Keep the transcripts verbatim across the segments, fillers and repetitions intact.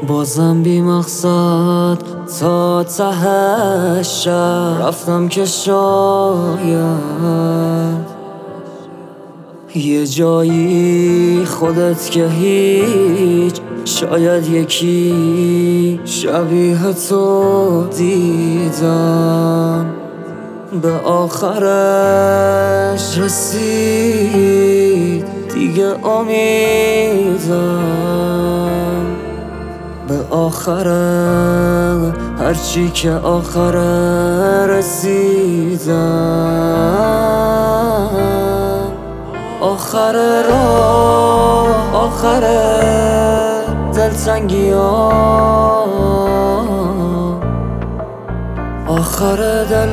بازم بی مقصد تا ته شب رفتم که شاید یه جایی خودت که هیچ، شاید یکی شبیه تو دیدم. به آخرش رسید دیگه امیدم، به آخره هرچی که آخره رسیدم. آخر راه، آخر دلتنگی ها، آخر دل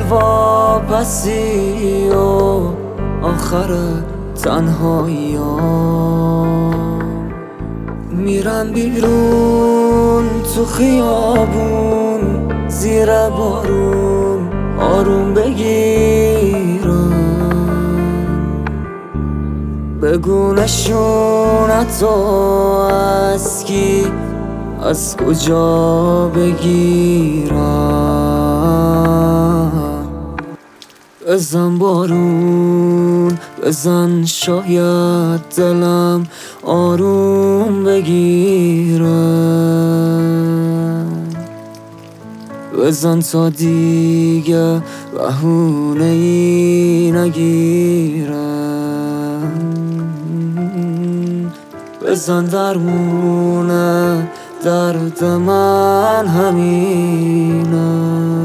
واپسی و آخر تنهایی ها. میرم بیرون تو خیابون زیر بارون آروم بگیرم، بگو نشونت تو از کی، از کجا بگیرم. بزن بارون بزن، شاید دلم آروم بگیرم. بزن تا دیگه بهونه ای نگیرم. بزن درمونه درد من همینه،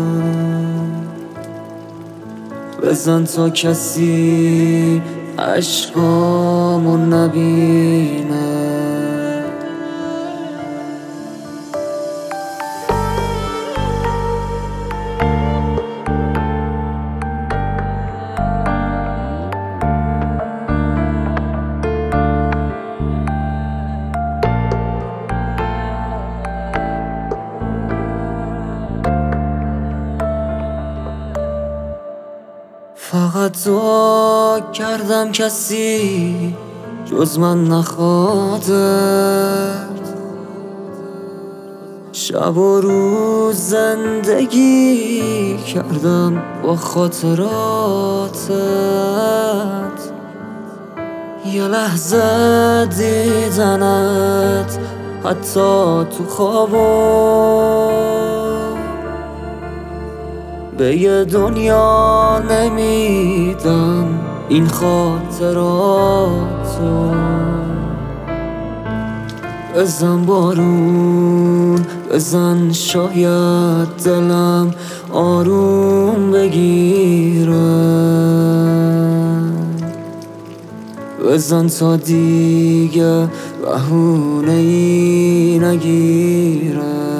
بزن تا کسی عشقامو نبینه. فقط دعا کردم کسی جز من نخوادت، شب و روز زندگی کردم با خاطراتت. یه لحظه دیدنت حتی تو خوابم، به یه دنیا نمیدم این خاطراتو. بزن بارون بزن، شاید دلم آروم بگیرم. بزن تا دیگه بهونه ای نگیرم.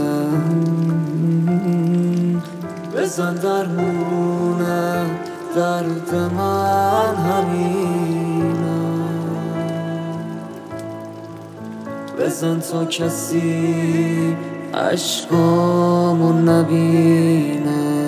بزن درمونه درد من همینه، بزن تا کسی عشقامو نبینه.